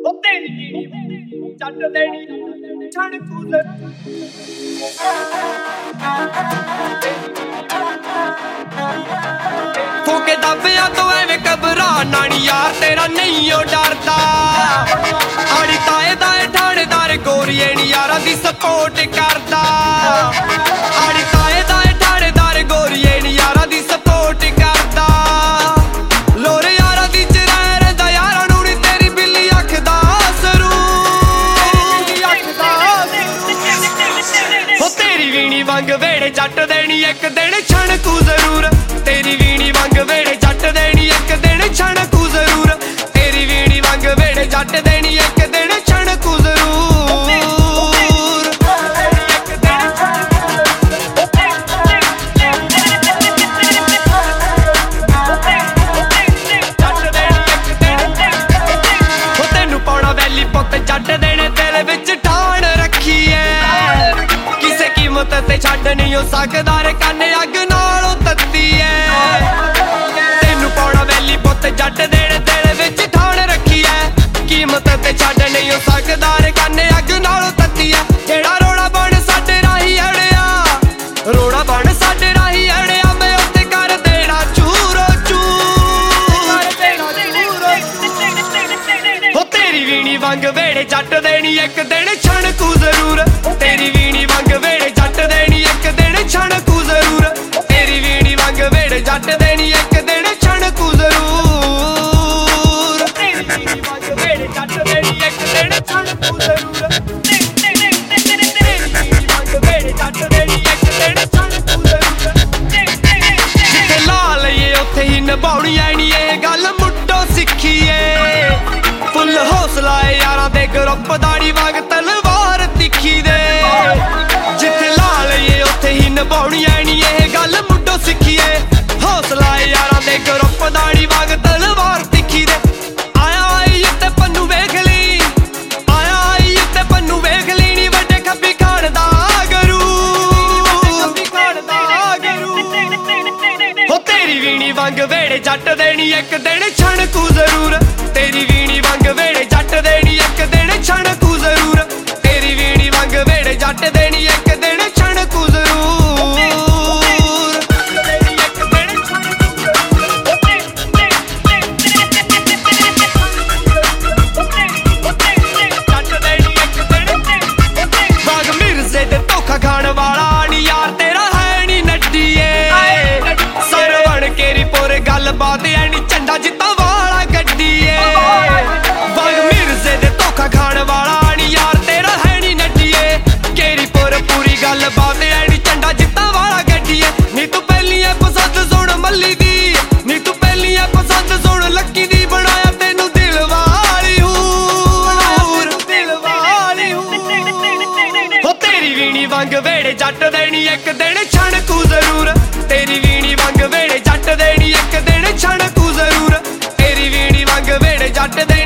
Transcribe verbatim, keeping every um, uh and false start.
ਚੱਟ ਦੇਣੀ ਛਣ ਕੂਲਰ ਫੋਕੇ ਦਾਬਿਆਂ ਤੋਂ ਐਵੇਂ ਘਬਰਾ ਨਾਣੀ ਯਾਰ ਤੇਰਾ ਨਹੀਂ ਓ ਡਰਦਾ ਆੜੀ ਤਾਏ ਦਾ ਠਾਣੇਦਾਰ ਗੋਰੀਏ ਨੀ ਯਾਰਾਂ ਦੀ ਸਪੋਰਟ ਕਰਦਾ ਆੜੀ ਤਾਏ ਦਾ ਠਾਣੇਦਾਰ ਗੋਰੀਏ ਨੀ ਯਾਰਾਂ ਦੀ ਸਪੋਰਟ ਕਰਦਾ ਲੋਰ ਯਾਰਾਂ ਦੀ ਚ ਰਹਿ ਰਹਿੰਦਾ ਯਾਰਾਂ ਨੂੰ ਨੀ ਤੇਰੀ ਬਿੱਲੀ ਅੱਖ ਦਾ ਸਰੂ ਅੱਖ ਦਾ ਹੋ ਤੇਰੀ ਵੀਣੀ ਵਾਂਗ ਵੇੜੇ ਜੱਟ ਦੇਣੀ ਇੱਕ ਦਿਨ ਛਣ ਕੂ ਜ਼ਰੂਰ ਤੇਰੀ ਵੀਣੀ ਵਾਂਗ ਵੇੜੇ ਜੱਟ ਦੇਣੀ ਇੱਕ ਦਿਨ ਛਣ ਕੂ ਜ਼ਰੂਰ ਤੇਰੀ ਵੀਣੀ ਵਾਂਗ ਵੇੜੇ ਜੱਟ ਦੇਣੀ ਇੱਕ ਦਿਨ ਛਣ ਕੂ ਜ਼ਰੂਰ ਹੋ ਤੈਨੂੰ ਪਾਉਣਾ ਵੈਲੀ ਪੁੱਤ ਜੱਟ ਦੇਣੇ ਤੇਰੇ ਵਿੱਚ ਠਾਣ ਰੱਖੀ ਐ ਕਿਸੇ ਕੀਮਤ ਤੇ ਛੱਡ ਨਹੀਂ ਹੋ ਸਕਦਾ ਰੇ ਕੰਨ ਅੱਗ ਨਾਲੋਂ ਤੱਤੀ ਐ ਤੈਨੂੰ ਪਾਉਣਾ ਵੈਲੀ ਪੁੱਤ ਜੱਟ ਦੇਣੇ ਤੇਰੇ ਵਿੱਚ ਠਾਣ ਰੱਖੀ ਐ ਕੀਮਤ ਤੇ ਛੱਡ ਨਹੀਂ ਹੋ ਸਕਦਾ ਰੇ ਕੰਨ ਅੱਗ ਨਾਲੋਂ ਤੱਤੀ ਐ ਜਿਹੜਾ ਰੋੜਾ ਬਣ ਸਾਡੇ ਰਾਹੀ ਅੜਿਆ ਰੋੜਾ ਬਣ ਸਾਡੇ ਰਾਹੀ ਅੜਿਆ ਮੈਂ ਉੱਤੇ ਕਰ ਦੇਣਾ ਚੂਰੋ ਚੂਰ ਹੋ ਤੇਰੀ ਵੀਣੀ ਵਾਂਗ ਵੇੜੇ ਜੱਟ ਦੇਣੀ ਇੱਕ ਦਿਨ ਛਣ ਕੂ ਜ਼ਰੂਰ ਤੇਰੀ ਵੀਣੀ ਵਾਂਗ ਵੇੜੇ ਜੱਟ ਦੇਣੀ ਇੱਕ ਦਿਨ ਛਣ ਕੂ ਜ਼ਰੂਰ ਤੇਰੀ ਵੀਣੀ ਵਾਂਗ ਵੇੜੇ ਜੱਟ ਦੇਣੀ ਇੱਕ ਦਿਨ ਛਣ ਕੂ ਜ਼ਰੂਰ ਤੇਰੀ ਵੀਣੀ ਵਾਂਗ ਵੇੜੇ ਜੱਟ ਦੇਣੀ ਇੱਕ ਦਿਨ ਛਣ ਕੂ ਜ਼ਰੂਰ ਤੇਰੀ ਵੀਣੀ ਵਾਂਗ ਵੇੜੇ ਜੱਟ ਦੇਣੀ ਇੱਕ ਦਿਨ ਛਣ ਕੂ ਜ਼ਰੂਰ ਜਿੱਥੇ ਲਾ ਲਈਏ ਉੱਥੇ ਹੀ ਨਿਭਾਉਣੀ ਐ ਨੀ ਇਹ ਗੱਲ ਮੁੱਢੋਂ ਸਿੱਖੀ ਏ ਫੁੱਲ ਹੌਸਲਾ ਏ ਯਾਰਾਂ ਦੇ ਗਰੁੱਪ ਦਾੜੀ ਵਾਂਗ ਤਲਵਾਰ ਤਿੱਖੀ ਦੇ ਜਿੱਥੇ ਲਾ ਲਈਏ ਉੱਥੇ ਹੀ ਨਿਭਾਉਣੀ ਐ ਨੀ ਇਹ ਗੱਲ ਮੁੱਢੋਂ ਸਿੱਖੀ ਏ ਹੌਸਲਾ ਏ ਯਾਰਾਂ ਦੇ ਗਰੁੱਪ ਦਾੜੀ ਵਾਂਗ ਤਲਵਾਰ ਤਿੱਖੀ ਦੇ ਆਇਆ ਆਈ ਉੱਤੇ ਪੰਨੂ ਵੇਖ ਲਈ ਆਇਆ ਆਈ ਉੱਤੇ ਪੰਨੂ ਵੇਖ ਲਈ ਨੀ ਵੱਡੇ ਖੱਬੀ ਖਾਣ ਦਾ ਗਰੂ ਖੱਬੀ ਖਾਣ ਦਾ ਗਰੂ ਹੋ ਤੇਰੀ ਵੀਣੀ ਵਾਂਗ ਵੇੜੇ ਜੱਟ ਦੇਣੀ ਇੱਕ ਦਿਨ ਛਣ ਕੂ ਜ਼ਰੂਰ ਤੇਰੀ ਵੀਣੀ ਵਾਂਗ ਵੇੜੇ ਜੱਟ ਦੇਣੀ ਇੱਕ ਦਿਨ ਛਣ ਕੂ ਜ਼ਰੂਰ ਤੇਰੀ ਵੀਣੀ ਵਾਂਗ ਵੇੜੇ ਜੱਟ ਦੇਣੀ ਇੱਕ ਦਿਨ ਛਣ ਕੂ ਜ਼ਰੂਰ ਬਾਗ ਮਿਰਜ਼ੇ ਤੇ ਧੋਖਾ ਖਾਣ ਵਾਲਾ ਨੀ ਯਾਰ ਤੇਰਾ ਹੈ ਨੀ ਨੱਡੀ ਏ ਸਰ ਬਣ ਕੇ ਰਿਪੋਰ ਗੱਲ ਬਾਤ ਐ ਨੀ ਝੰਡਾ ਜਿੱਤਾਂ ਵਾਲਾ ਗੱਡੀ ਏ ਬਾਗ ਮਿਰਜ਼ੇ ਤੇ ਧੋਖਾ ਖਾਣ ਵਾਲਾ ਨੀ ਯਾਰ ਤੇਰਾ ਹੈ ਨੀ ਨੱਡੀ ਏ ਕੇਰੀ ਪੁਰ ਪੂਰੀ ਗੱਲ ਬਾਤ ਐ ਨੀ ਝੰਡਾ ਜਿੱਤਾਂ ਵਾਲਾ ਗੱਡੀ ਏ ਨੀ ਤੂੰ ਪਹਿਲੀ ਐ ਪਸੰਦ ਸੁਣ ਮੱਲੀ ਦੀ ਨੀ ਤੂੰ ਪਹਿਲੀ ਐ ਪਸੰਦ ਸੁਣ ਲੱਕੀ ਦੀ ਬਣਾਇਆ ਤੈਨੂੰ ਦਿਲ ਵਾਲੀ ਹੂਰ ਦਿਲ ਵਾਲੀ ਹੂਰ ਹੋ ਤੇਰੀ ਵੀਣੀ ਵਾਂਗ ਵੇੜੇ ਜੱਟ ਦੇਣੀ ਇੱਕ ਦਿਨ ਛਣ ਕੂ ਜ਼ਰੂਰ ਤੇਰੀ ਵੀਣੀ ਵਾਂਗ ਵੇੜੇ ਜੱਟ ਦੇਣੀ ਇੱਕ ਦਿਨ ਛਣ ਕੂ ਜ਼ਰੂਰ ਤੇਰੀ ਵੀਣੀ ਵਾਂਗ ਵੇੜੇ ਜੱਟ ਦੇਣੀ